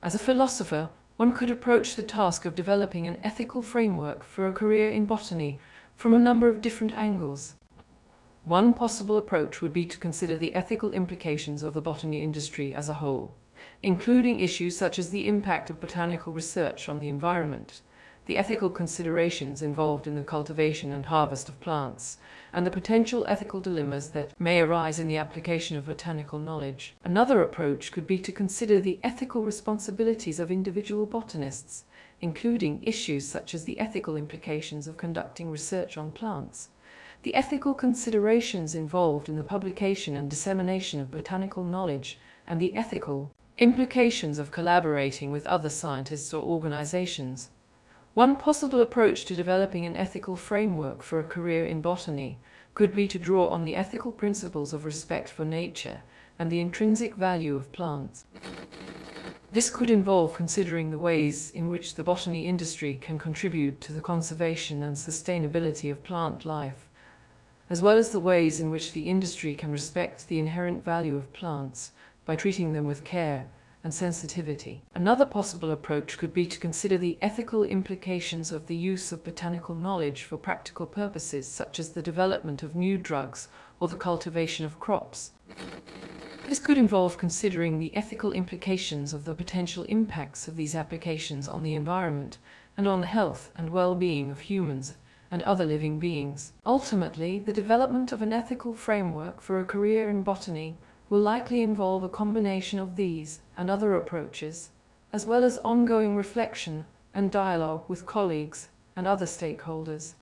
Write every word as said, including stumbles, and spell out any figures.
As a philosopher, one could approach the task of developing an ethical framework for a career in botany from a number of different angles. One possible approach would be to consider the ethical implications of the botany industry as a whole, including issues such as the impact of botanical research on the environment, the ethical considerations involved in the cultivation and harvest of plants, and the potential ethical dilemmas that may arise in the application of botanical knowledge. Another approach could be to consider the ethical responsibilities of individual botanists, including issues such as the ethical implications of conducting research on plants, the ethical considerations involved in the publication and dissemination of botanical knowledge, and the ethical implications of collaborating with other scientists or organizations. One possible approach to developing an ethical framework for a career in botany could be to draw on the ethical principles of respect for nature and the intrinsic value of plants. This could involve considering the ways in which the botany industry can contribute to the conservation and sustainability of plant life, as well as the ways in which the industry can respect the inherent value of plants by treating them with care and sensitivity. Another possible approach could be to consider the ethical implications of the use of botanical knowledge for practical purposes such as the development of new drugs or the cultivation of crops. This could involve considering the ethical implications of the potential impacts of these applications on the environment and on the health and well-being of humans and other living beings. Ultimately, the development of an ethical framework for a career in botany will likely involve a combination of these and other approaches, as well as ongoing reflection and dialogue with colleagues and other stakeholders.